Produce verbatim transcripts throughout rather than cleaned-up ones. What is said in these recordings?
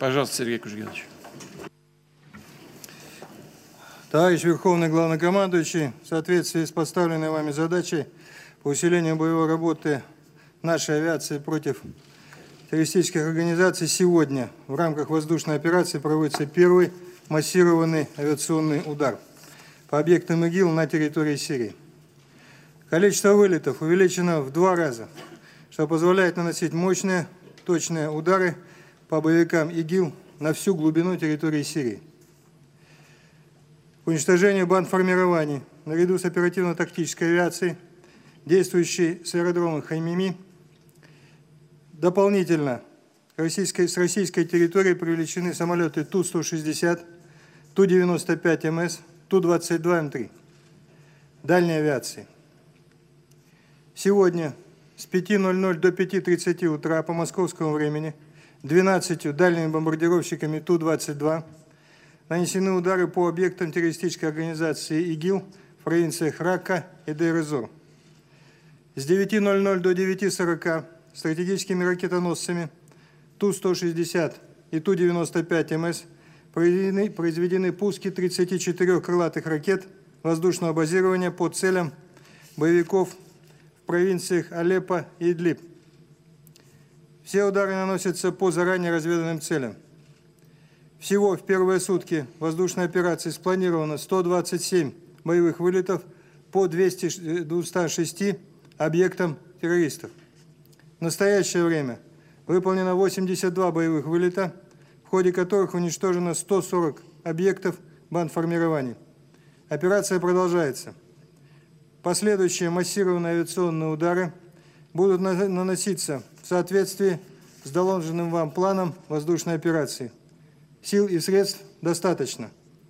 Пожалуйста, Сергей Кужугетович. Товарищ Верховный Главнокомандующий, в соответствии с поставленной вами задачей по усилению боевой работы нашей авиации против террористических организаций, сегодня в рамках воздушной операции проводится первый массированный авиационный удар по объектам ИГИЛ на территории Сирии. Количество вылетов увеличено в два раза, что позволяет наносить мощные, точные удары по боевикам ИГИЛ на всю глубину территории Сирии. К уничтожению бандформирований наряду с оперативно-тактической авиацией, действующей с аэродрома Хаймими, дополнительно российской, с российской территории привлечены самолеты Ту сто шестьдесят, Ту девяносто пять эм эс, Ту двадцать два эм три дальней авиации. Сегодня с пяти ноль-ноль до пяти тридцати утра по московскому времени двенадцатью дальними бомбардировщиками Ту двадцать два нанесены удары по объектам террористической организации ИГИЛ в провинциях Ракка и Дейр-эз-Зор. С девяти ноль-ноль до девяти сорока стратегическими ракетоносцами Ту сто шестьдесят и Ту девяносто пять эм эс произведены, произведены пуски тридцати четырёх крылатых ракет воздушного базирования по целям боевиков в провинциях Алеппо и Идлиб. Все удары наносятся по заранее разведанным целям. Всего в первые сутки воздушной операции спланировано сто двадцать семь боевых вылетов по двухстам шести объектам террористов. В настоящее время выполнено восемьдесят два боевых вылета, в ходе которых уничтожено сто сорок объектов бандформирований. Операция продолжается. Последующие массированные авиационные удары будут наноситься в соответствии с доложенным вам планом воздушной операции. Сил и средств достаточно.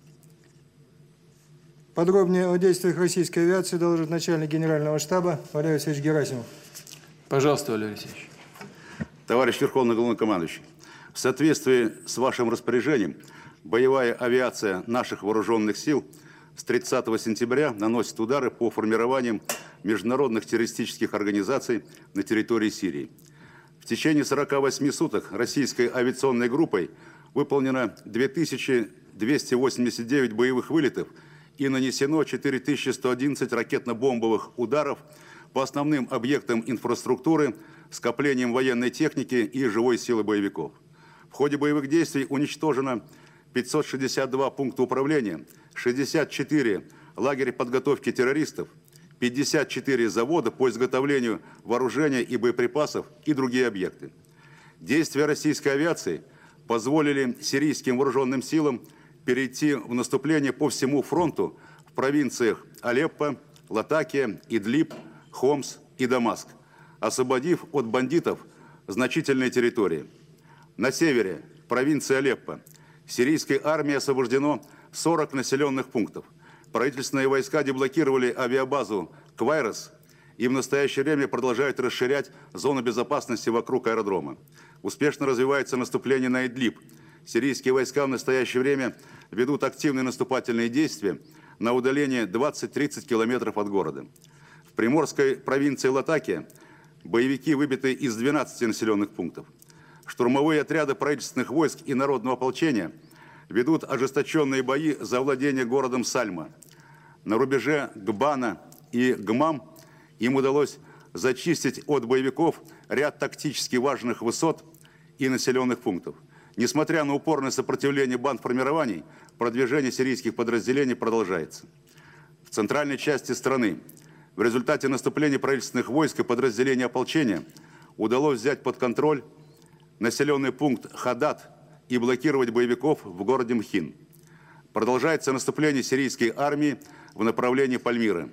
Подробнее о действиях российской авиации доложит начальник Генерального штаба Валерий Алексеевич Герасимов. Пожалуйста, Валерий Алексеевич. Товарищ Верховный Главнокомандующий, в соответствии с вашим распоряжением, боевая авиация наших вооруженных сил с тридцатого сентября наносит удары по формированиям международных террористических организаций на территории Сирии. В течение сорока восьми суток российской авиационной группой выполнено две тысячи двести восемьдесят девять боевых вылетов и нанесено четыре тысячи сто одиннадцать ракетно-бомбовых ударов по основным объектам инфраструктуры, скоплением военной техники и живой силы боевиков. В ходе боевых действий уничтожено пятьсот шестьдесят два пункта управления, шестьдесят четыре лагеря подготовки террористов, пятьдесят четыре завода по изготовлению вооружения и боеприпасов и другие объекты. Действия российской авиации позволили сирийским вооруженным силам перейти в наступление по всему фронту в провинциях Алеппо, Латакия, Идлиб, Хомс и Дамаск, освободив от бандитов значительные территории. На севере, в провинции Алеппо, сирийской армией освобождено сорок населенных пунктов. Правительственные войска деблокировали авиабазу Квайрос и в настоящее время продолжают расширять зону безопасности вокруг аэродрома. Успешно развивается наступление на Идлиб. Сирийские войска в настоящее время ведут активные наступательные действия на удаление двадцати-тридцати километров от города. В приморской провинции Латакия боевики выбиты из двенадцати населенных пунктов. Штурмовые отряды правительственных войск и народного ополчения ведут ожесточенные бои за владение городом Сальма. На рубеже Гбана и Гмам им удалось зачистить от боевиков ряд тактически важных высот и населенных пунктов. Несмотря на упорное сопротивление бандформирований, продвижение сирийских подразделений продолжается. В центральной части страны в результате наступления правительственных войск и подразделений ополчения удалось взять под контроль населенный пункт Хадад и блокировать боевиков в городе Мхин. Продолжается наступление сирийской армии в направлении Пальмиры.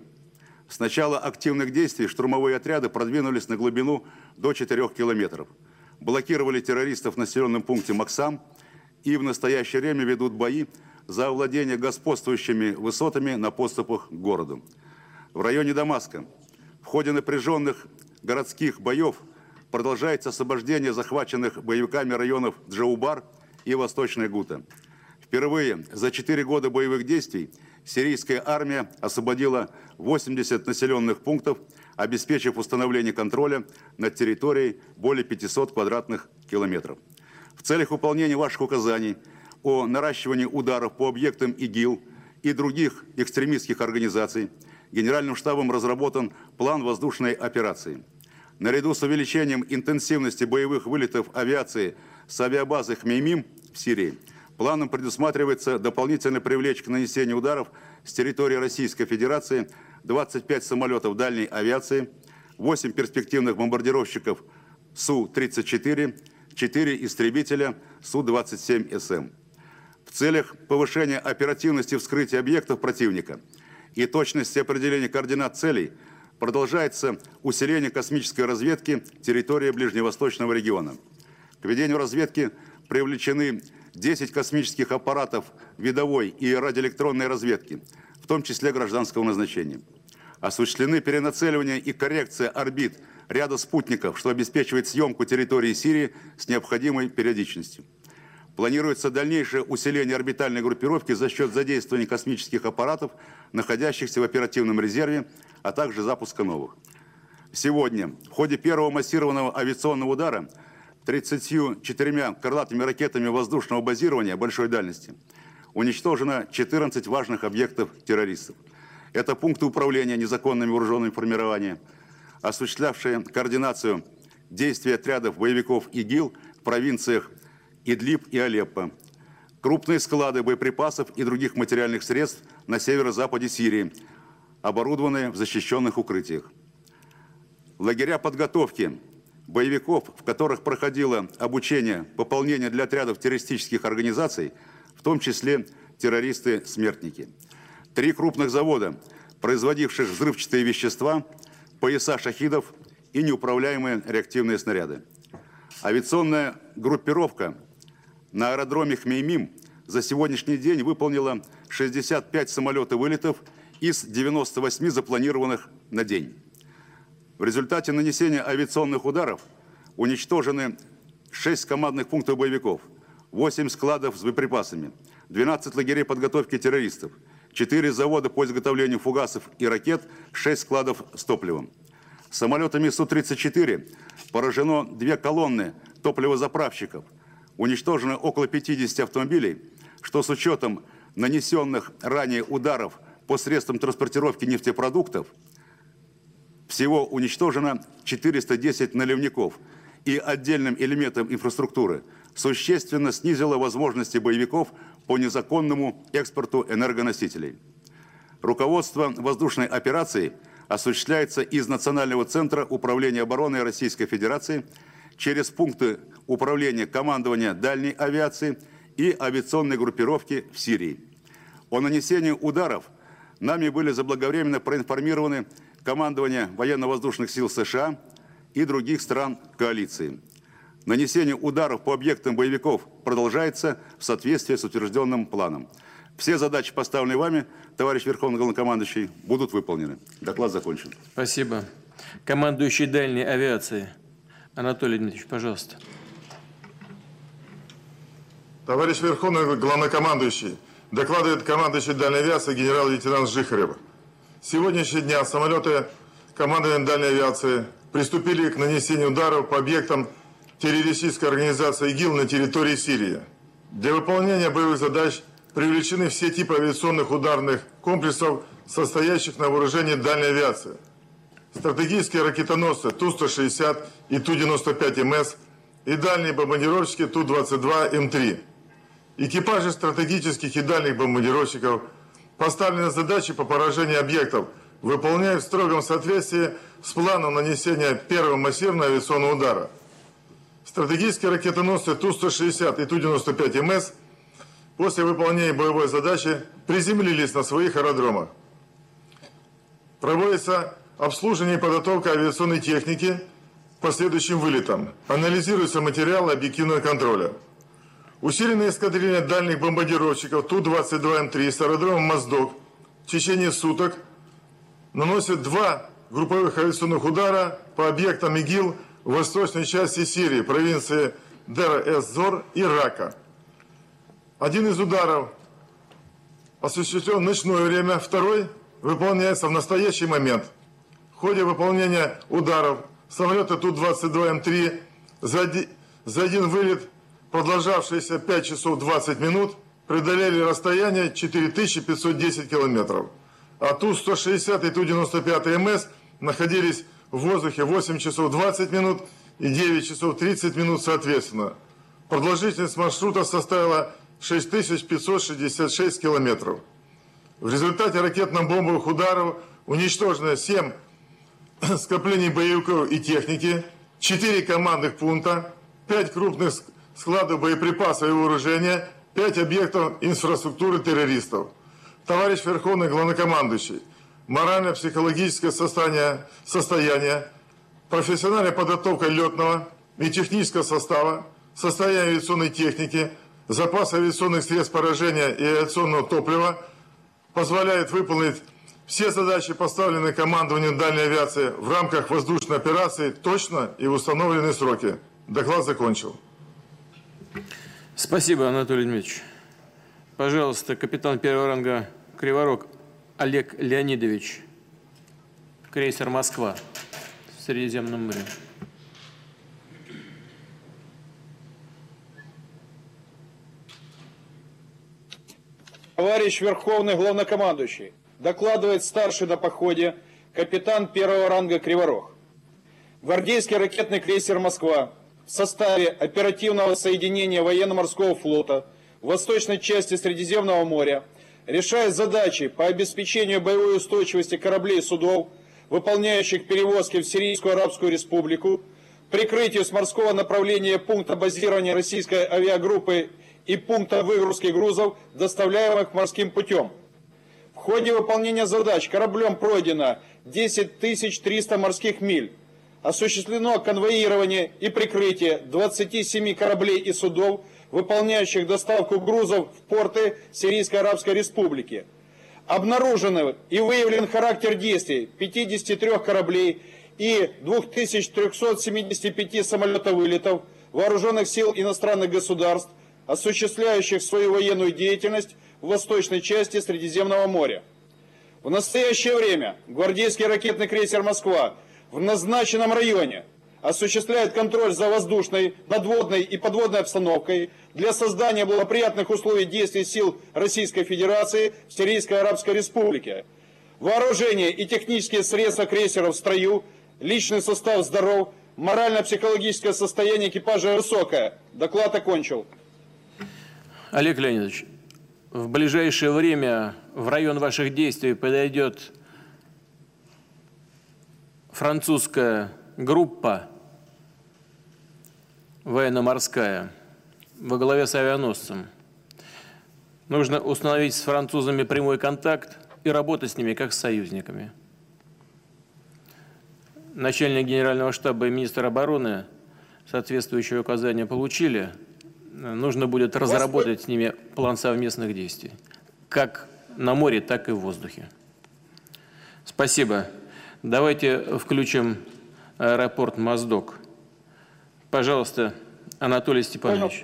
С начала активных действий штурмовые отряды продвинулись на глубину до четырёх километров. Блокировали террористов в населенном пункте Максам и в настоящее время ведут бои за овладение господствующими высотами на подступах к городу. В районе Дамаска в ходе напряженных городских боев продолжается освобождение захваченных боевиками районов Джаубар и Восточная Гута. Впервые за четыре года боевых действий сирийская армия освободила восемьдесят населенных пунктов, обеспечив установление контроля над территорией более пятисот квадратных километров. В целях выполнения ваших указаний о наращивании ударов по объектам ИГИЛ и других экстремистских организаций Генеральным штабом разработан план воздушной операции. Наряду с увеличением интенсивности боевых вылетов авиации с авиабазы Хмеймим в Сирии, планом предусматривается дополнительно привлечь к нанесению ударов с территории Российской Федерации двадцать пять самолетов дальней авиации, восемь перспективных бомбардировщиков Су тридцать четыре, четыре истребителя Су двадцать семь эс эм. В целях повышения оперативности вскрытия объектов противника и точности определения координат целей продолжается усиление космической разведки территории Ближневосточного региона. К ведению разведки привлечены десять космических аппаратов видовой и радиоэлектронной разведки, в том числе гражданского назначения. Осуществлены перенацеливание и коррекция орбит ряда спутников, что обеспечивает съемку территории Сирии с необходимой периодичностью. Планируется дальнейшее усиление орбитальной группировки за счет задействования космических аппаратов, находящихся в оперативном резерве, а также запуска новых. Сегодня в ходе первого массированного авиационного удара тридцатью четырьмя крылатыми ракетами воздушного базирования большой дальности уничтожено четырнадцать важных объектов террористов. Это пункты управления незаконными вооруженными формированиями, осуществлявшие координацию действий отрядов боевиков ИГИЛ в провинциях Идлиб и Алеппо, крупные склады боеприпасов и других материальных средств на северо-западе Сирии, оборудованные в защищенных укрытиях. Лагеря подготовки боевиков, в которых проходило обучение, пополнение для отрядов террористических организаций, в том числе террористы-смертники. Три крупных завода, производивших взрывчатые вещества, пояса шахидов и неуправляемые реактивные снаряды. Авиационная группировка на аэродроме Хмеймим за сегодняшний день выполнила шестьдесят пять самолетов вылетов из девяноста восьми запланированных на день. В результате нанесения авиационных ударов уничтожены шесть командных пунктов боевиков, восемь складов с боеприпасами, двенадцать лагерей подготовки террористов, четыре завода по изготовлению фугасов и ракет, шесть складов с топливом. Самолетами Су тридцать четыре поражено две колонны топливозаправщиков, уничтожено около пятидесяти автомобилей, что с учетом нанесенных ранее ударов по средствам транспортировки нефтепродуктов всего уничтожено четыреста десять наливников и отдельным элементам инфраструктуры существенно снизило возможности боевиков по незаконному экспорту энергоносителей. Руководство воздушной операцией осуществляется из Национального центра управления обороной Российской Федерации через пункты управления командования дальней авиации и авиационной группировки в Сирии. О нанесении ударов нами были заблаговременно проинформированы командование военно-воздушных сил США и других стран коалиции. Нанесение ударов по объектам боевиков продолжается в соответствии с утвержденным планом. Все задачи, поставленные вами, товарищ Верховный Главнокомандующий, будут выполнены. Доклад закончен. Спасибо. Командующий дальней авиации. Анатолий Дмитриевич, пожалуйста. Товарищ Верховный Главнокомандующий, докладывает командующий дальней авиации генерал-лейтенант Жихарев. С сегодняшнего дня самолеты командования дальней авиации приступили к нанесению ударов по объектам террористической организации ИГИЛ на территории Сирии. Для выполнения боевых задач привлечены все типы авиационных ударных комплексов, состоящих на вооружении дальней авиации. Стратегические ракетоносцы Ту сто шестьдесят и Ту девяносто пять эм эс и дальние бомбардировщики Ту двадцать два эм три. Экипажи стратегических и дальних бомбардировщиков поставлены задачи по поражению объектов, выполняют в строгом соответствии с планом нанесения первого массированного авиационного удара. Стратегические ракетоносцы Ту сто шестьдесят и Ту девяносто пять эм эс после выполнения боевой задачи приземлились на своих аэродромах. Проводится обслуживание и подготовка авиационной техники к последующим вылетам. Анализируются материалы объективного контроля. Усиленное эскадрилье дальних бомбардировщиков Ту двадцать два эм три с аэродрома Моздок в течение суток наносит два групповых авиационных удара по объектам ИГИЛ в восточной части Сирии, провинции Дер-эз-Зор и Рака. Один из ударов осуществлен в ночное время, второй выполняется в настоящий момент. В ходе выполнения ударов самолета Ту двадцать два эм три за один вылет продолжавшиеся пять часов двадцать минут, преодолели расстояние четыре тысячи пятьсот десять километров. А Ту сто шестьдесят и Ту девяносто пять эм эс находились в воздухе восемь часов двадцать минут и девять часов тридцать минут соответственно. Продолжительность маршрута составила шесть тысяч пятьсот шестьдесят шесть километров. В результате ракетно-бомбовых ударов уничтожено семь скоплений боевиков и техники, четыре командных пункта, пять крупных складов боеприпасов и вооружения, пять объектов инфраструктуры террористов. Товарищ Верховный Главнокомандующий, морально-психологическое состояние, состояние, профессиональная подготовка летного и технического состава, состояние авиационной техники, запас авиационных средств поражения и авиационного топлива позволяет выполнить все задачи, поставленные командованием дальней авиации в рамках воздушной операции точно и в установленные сроки. Доклад закончил. Спасибо, Анатолий Дмитриевич. Пожалуйста, капитан первого ранга Криворог Олег Леонидович, крейсер «Москва» в Средиземном море. Товарищ Верховный Главнокомандующий, докладывает старший на походе капитан первого ранга Криворог. Гвардейский ракетный крейсер «Москва» в составе оперативного соединения военно-морского флота в восточной части Средиземного моря решает задачи по обеспечению боевой устойчивости кораблей и судов, выполняющих перевозки в Сирийскую Арабскую Республику, прикрытию с морского направления пункта базирования российской авиагруппы и пункта выгрузки грузов, доставляемых морским путем. В ходе выполнения задач кораблем пройдено десять тысяч триста морских миль. Осуществлено конвоирование и прикрытие двадцати семи кораблей и судов, выполняющих доставку грузов в порты Сирийской Арабской Республики. Обнаружен и выявлен характер действий пятидесяти трёх кораблей и двух тысяч трёхсот семидесяти пяти самолетов-вылетов вооруженных сил иностранных государств, осуществляющих свою военную деятельность в восточной части Средиземного моря. В настоящее время гвардейский ракетный крейсер «Москва» в назначенном районе осуществляет контроль за воздушной, надводной и подводной обстановкой для создания благоприятных условий действий сил Российской Федерации в Сирийской Арабской Республике. Вооружение и технические средства крейсера в строю, личный состав здоров, морально-психологическое состояние экипажа высокое. Доклад окончил. Олег Леонидович, в ближайшее время в район ваших действий подойдет французская группа военно-морская во главе с авианосцем. Нужно установить с французами прямой контакт и работать с ними как с союзниками. Начальник генерального штаба и министр обороны соответствующие указания получили. Нужно будет разработать с ними план совместных действий, как на море, так и в воздухе. Спасибо. Давайте включим аэропорт Моздок. Пожалуйста, Анатолий Степанович.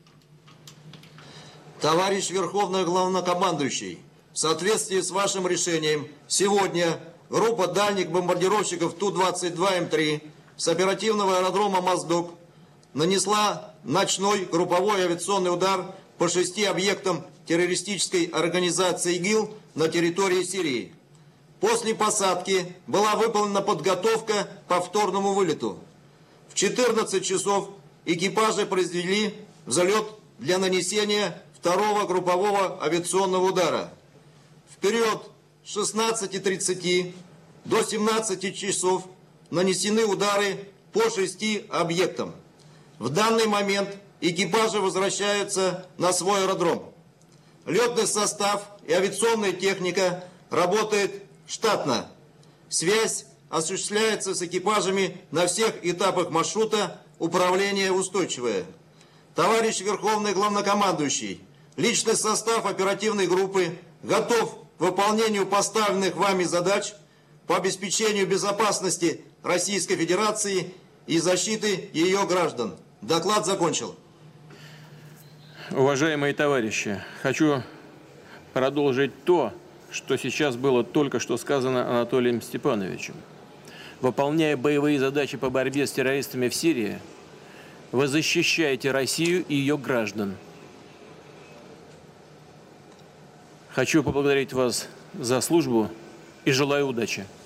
Товарищ Верховный Главнокомандующий, в соответствии с вашим решением, сегодня группа дальних бомбардировщиков Ту двадцать два М три с оперативного аэродрома Моздок нанесла ночной групповой авиационный удар по шести объектам террористической организации ИГИЛ на территории Сирии. После посадки была выполнена подготовка к повторному вылету. В четырнадцать часов экипажи произвели взлет для нанесения второго группового авиационного удара. В период с шестнадцати тридцати до семнадцати часов нанесены удары по шести объектам. В данный момент экипажи возвращаются на свой аэродром. Летный состав и авиационная техника работают штатно. Связь осуществляется с экипажами на всех этапах маршрута, управление устойчивое. Товарищ Верховный Главнокомандующий, личный состав оперативной группы готов к выполнению поставленных вами задач по обеспечению безопасности Российской Федерации и защиты ее граждан. Доклад закончил. Уважаемые товарищи, хочу продолжить то, что сейчас было только что сказано Анатолием Степановичем. Выполняя боевые задачи по борьбе с террористами в Сирии, Вы защищаете Россию и ее граждан. Хочу поблагодарить вас за службу и желаю удачи.